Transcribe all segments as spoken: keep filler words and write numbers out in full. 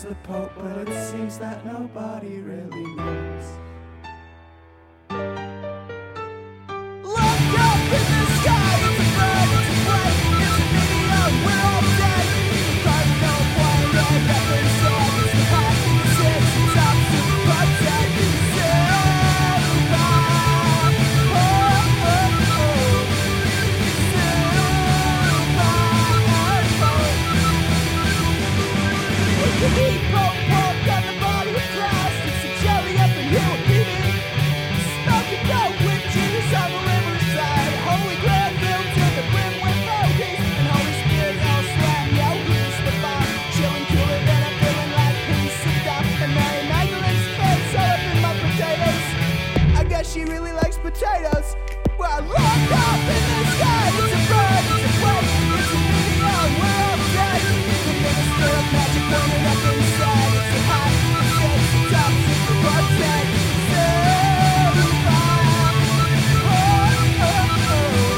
he's the Pope, but it seems that nobody really knows. Look up in the sky, it's a bird, it's a plane, it's a video, we're all dead. But no point, no nothing said, it's the hot, it's it, it's up to the protect. She really likes potatoes. Well, I look up in the sky, it's a bird, it's a plane, it's a video, we're all dead. The minister of magic pointed up inside. It's a hot, it's it, it's up to the protect. Silver, oh, oh, oh.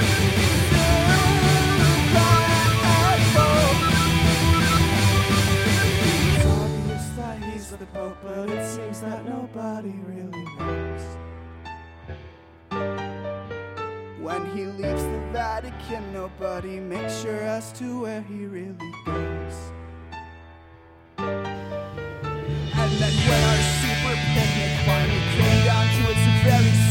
Silver, it's obvious that he's the Pope, but it seems that nobody really knows. When he leaves the Vatican, nobody makes sure as to where he really goes. And then when our super picnic finally came down to it, some very